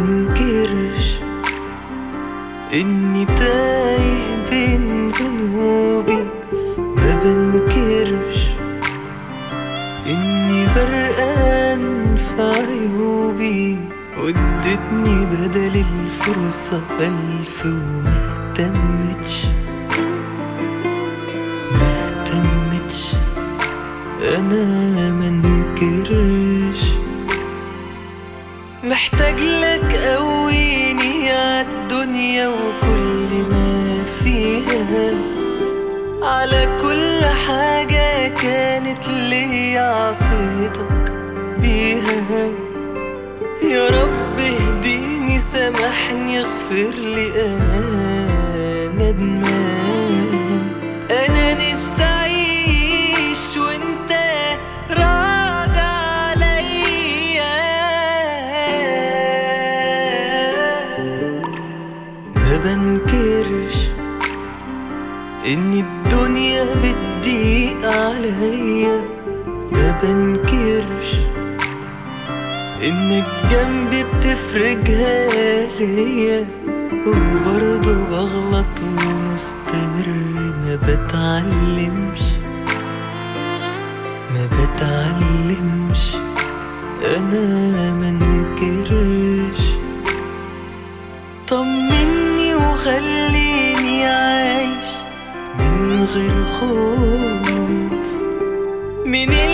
بنكرش إني تايه بين ذنوبي، ما بنكرش إني غرقان في عيوبي، وادتني بدل الفرصة 1000 ومهتمتش أنا منكرش. محتاج لك قويني عالدنيا وكل ما فيها، على كل حاجة كانت ليا عصيتك بيها. يا رب اهديني سامحني اغفر لي أنا ندمان. أنا نفسي أعيش وانت راضي عليا، ما بنكرش إن الدنيا بتضيق عليا، ما بنكرش إنك جنبي بتفرجها ليا، وبرضه بغلط ومستمر ما بتعلمش أنا منكرش. طمني وخليني عايش من غير خوف من